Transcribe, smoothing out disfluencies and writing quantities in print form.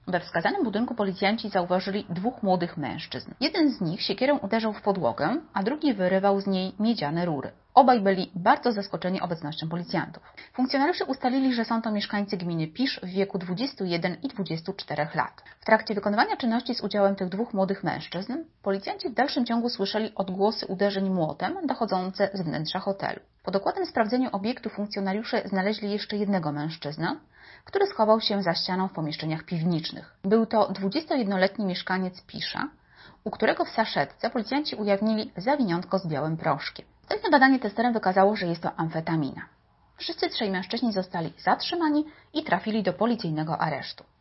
We wskazanym budynku policjanci zauważyli dwóch młodych mężczyzn. Jeden z nich siekierą uderzał w podłogę, a drugi wyrywał z niej miedziane rury. Obaj byli bardzo zaskoczeni obecnością policjantów. Funkcjonariusze ustalili, że są to mieszkańcy gminy Pisz w wieku 21 i 24 lat. W trakcie wykonywania czynności z udziałem tych dwóch młodych mężczyzn, policjanci w dalszym ciągu słyszeli odgłosy uderzeń młotem dochodzące z wnętrza hotelu. Po dokładnym sprawdzeniu obiektu funkcjonariusze znaleźli jeszcze jednego mężczyznę, który schował się za ścianą w pomieszczeniach piwniczych. Był to 21-letni mieszkaniec Pisza, u którego w saszetce policjanci ujawnili zawiniątko z białym proszkiem. Wstępne badanie testerem wykazało, że jest to amfetamina. Wszyscy trzej mężczyźni zostali zatrzymani i trafili do policyjnego aresztu.